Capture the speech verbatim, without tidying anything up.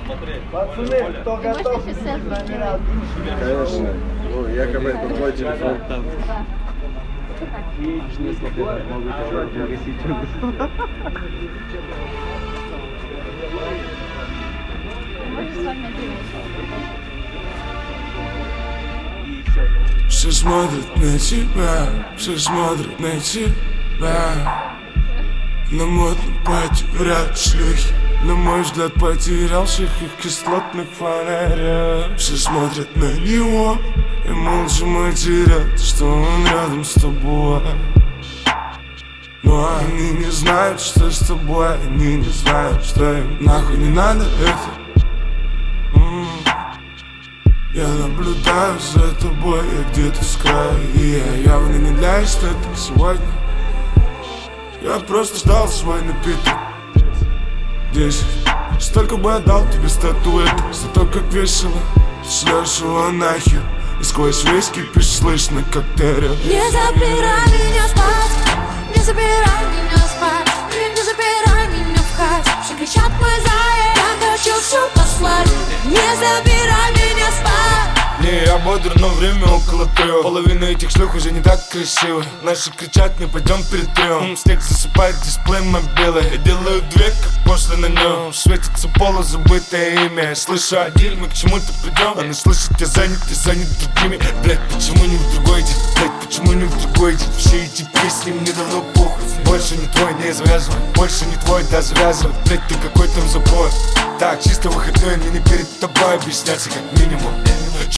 Пацаны, кто готов, номера. Конечно. Ну, якобы это твой телефон. Все смотрят на тебя, все смотрят на тебя. На модном пати вряд шлюхи. На мой взгляд, потерялся их кислотных фонарях. Все смотрят на него и молча матерят, что он рядом с тобой. Но они не знают, что с тобой. Они не знают, что им нахуй не надо это. М-м. Я наблюдаю за тобой, я где-то с краю. И я явно не для эстетик сегодня. Я просто ждал свой напиток. Десять. Столько бы отдал тебе статуэток за то, как весело шлешь его нахер. И сквозь весь кипиш слышно, как ты орешь. Не забирай меня спать, не забирай меня спать, не забирай меня в хат. Все кричат мы за, я хочу все послать. Не забирай меня спать. Не, я бодр, но время около трех. Половина этих шлюх уже не так красиво. Наши кричат, не пойдем перетрем. Снег засыпает дисплей мобилы. Я делаю две, как после на нем. Светится поло, забытое имя. Я слышу один, мы к чему-то придем. Она слышит, я занят, я занят другими. Блять, почему не в другой день? Блять, почему не в другой день? Все эти песни мне давно похуй. Больше не твой, не завязывай. Больше не твой, да завязывай. Блять, ты какой там забой. Так, чисто выходной, мне не перед тобой объясняться как минимум.